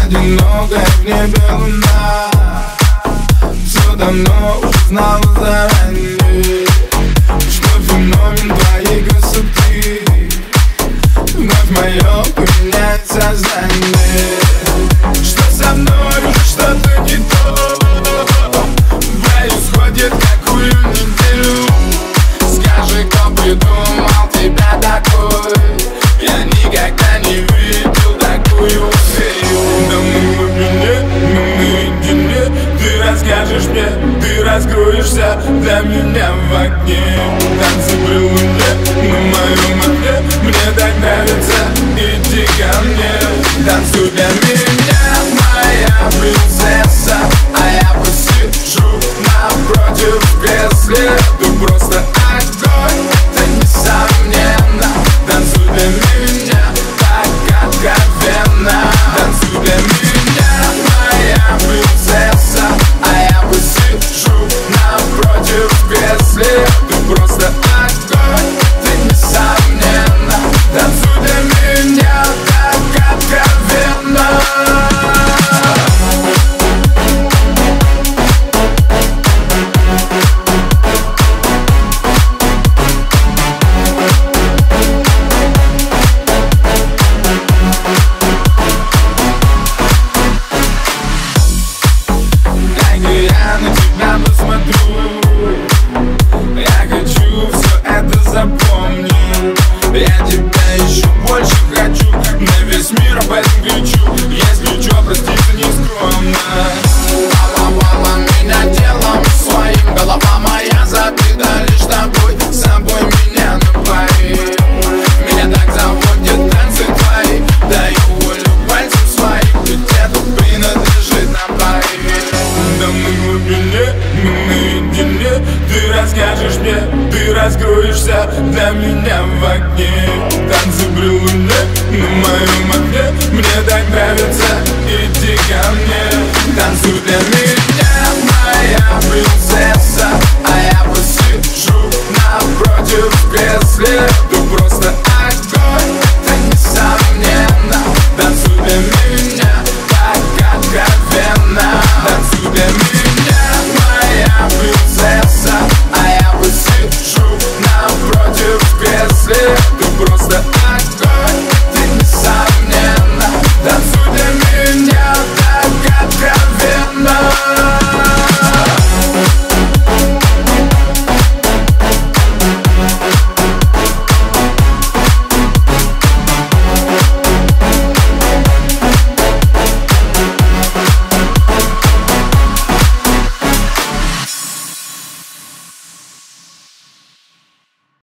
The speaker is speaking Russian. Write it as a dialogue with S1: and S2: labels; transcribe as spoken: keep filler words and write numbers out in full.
S1: одинокая в небе луна все давно уже знала заранее, что феномен твоей красоты вновь мое поменяет сознание. Что со мной уже что-то не то происходит какую неделю. Скажи, кто придумал тебя такой? Я никогда не видел такую фею. Да мы в глубине, мы наедине. Ты расскажешь мне, ты раскроешься для меня в окне. Танцы при луне на моем окне. Мне так нравится, иди ко мне. Танцуй для меня, моя принцесса. А я посижу напротив в кресле. Ты просто огонь, это несомненно. Танцуй для меня так откровенно. Танцуй для меня, моя принцесса. А я посижу напротив в кресле. Ты просто огонь, это несомненно. Танцуй для меня так откровенно. Я на тебя посмотрю, я хочу все это запомнить. Я тебя еще больше хочу, на весь мир об этом кричу. Если что, прости за нескромность. Баловала меня делом своим, голова моя забита лишь тобой. С собой меня напои, меня так заводят танцы твои. Даю волю пальцем своим, ведь это принадлежит нам двоим. Да мы в глубине, мы наедине. Ты расскажешь мне, ты раскроешься для меня в окне. Танцы при луне на моем окне. Мне так нравится, иди ко мне.